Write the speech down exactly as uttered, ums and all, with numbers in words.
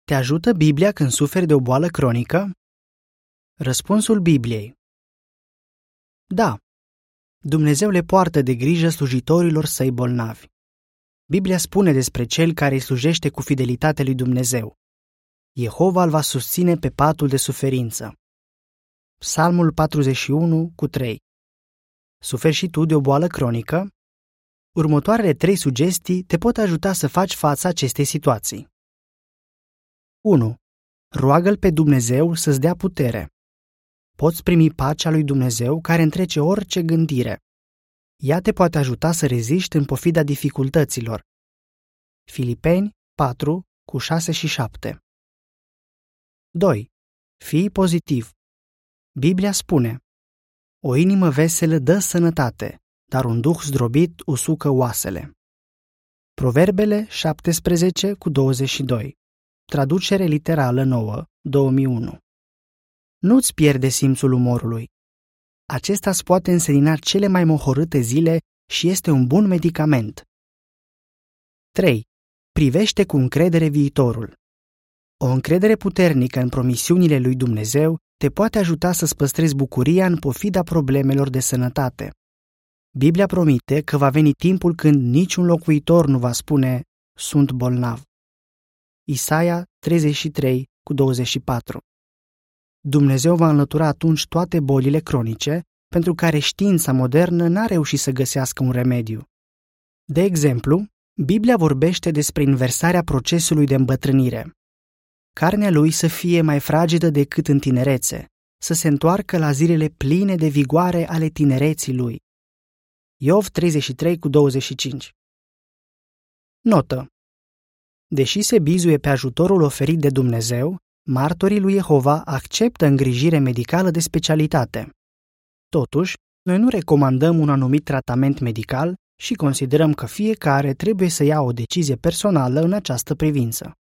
Te ajută Biblia când suferi de o boală cronică? Răspunsul Bibliei: da. Dumnezeu le poartă de grijă slujitorilor săi bolnavi. Biblia spune despre cel care îi slujește cu fidelitate lui Dumnezeu: Jehova îl va susține pe patul de suferință. Psalmul patruzeci și unu cu trei. Suferi și tu de o boală cronică? Următoarele trei sugestii te pot ajuta să faci față acestei situații. unu. Roagă-L pe Dumnezeu să-ți dea putere. Poți primi pacea lui Dumnezeu care întrece orice gândire. Ea te poate ajuta să reziști în pofida dificultăților. Filipeni patru cu șase și șapte. doi. Fii pozitiv. Biblia spune: o inimă veselă dă sănătate, dar un duh zdrobit usucă oasele. Proverbele șaptesprezece cu douăzeci și doi. Traducere literală nouă, două mii unu. Nu-ți pierde simțul umorului. Acesta îți poate însenina cele mai mohorâte zile și este un bun medicament. trei. Privește cu încredere viitorul. O încredere puternică în promisiunile lui Dumnezeu te poate ajuta să-ți păstrezi bucuria în pofida problemelor de sănătate. Biblia promite că va veni timpul când niciun locuitor nu va spune: sunt bolnav. Isaia treizeci și trei cu douăzeci și patru. Dumnezeu va înlătura atunci toate bolile cronice pentru care știința modernă n-a reușit să găsească un remediu. De exemplu, Biblia vorbește despre inversarea procesului de îmbătrânire. Carnea lui să fie mai fragedă decât în tinerețe, să se întoarcă la zilele pline de vigoare ale tinereții lui. Iov treizeci și trei cu douăzeci și cinci. Notă: deși se bizuie pe ajutorul oferit de Dumnezeu, martorii lui Jehova acceptă îngrijire medicală de specialitate. Totuși, noi nu recomandăm un anumit tratament medical și considerăm că fiecare trebuie să ia o decizie personală în această privință.